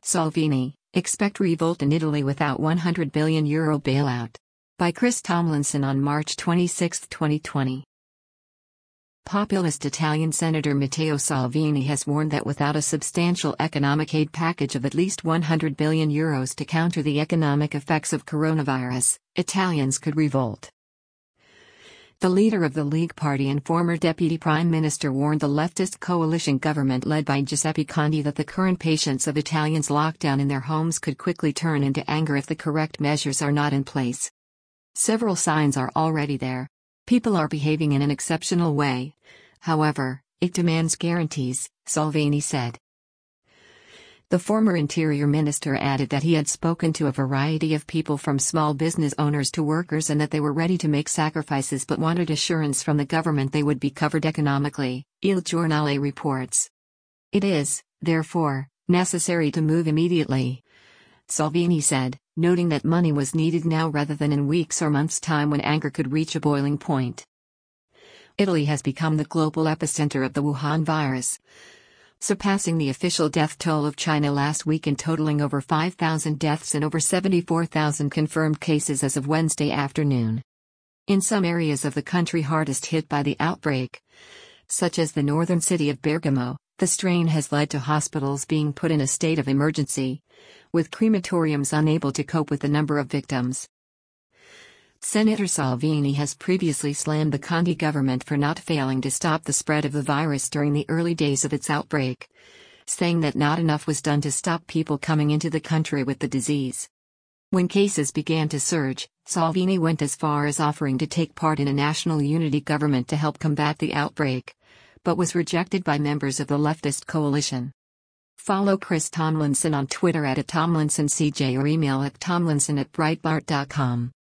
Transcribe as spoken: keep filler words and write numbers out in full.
Salvini, expect revolt in Italy without one hundred billion euro bailout. By Chris Tomlinson on March twenty-sixth, twenty twenty. Populist Italian Senator Matteo Salvini has warned that without a substantial economic aid package of at least one hundred billion euros to counter the economic effects of coronavirus, Italians could revolt. The leader of the League Party and former deputy prime minister warned the leftist coalition government led by Giuseppe Conte that the current patience of Italians locked down in their homes could quickly turn into anger if the correct measures are not in place. Several signs are already there. People are behaving in an exceptional way. However, it demands guarantees, Salvini said. The former interior minister added that he had spoken to a variety of people from small business owners to workers and that they were ready to make sacrifices but wanted assurance from the government they would be covered economically, Il Giornale reports. It is, therefore, necessary to move immediately, Salvini said, noting that money was needed now rather than in weeks or months' time when anger could reach a boiling point. Italy has become the global epicenter of the Wuhan virus, surpassing the official death toll of China last week and totaling over five thousand deaths and over seventy-four thousand confirmed cases as of Wednesday afternoon. In some areas of the country hardest hit by the outbreak, such as the northern city of Bergamo, the strain has led to hospitals being put in a state of emergency, with crematoriums unable to cope with the number of victims. Senator Salvini has previously slammed the Conte government for not failing to stop the spread of the virus during the early days of its outbreak, saying that not enough was done to stop people coming into the country with the disease. When cases began to surge, Salvini went as far as offering to take part in a national unity government to help combat the outbreak, but was rejected by members of the leftist coalition. Follow Chris Tomlinson on Twitter at Tomlinson C J or email at tomlinson at breitbart dot com.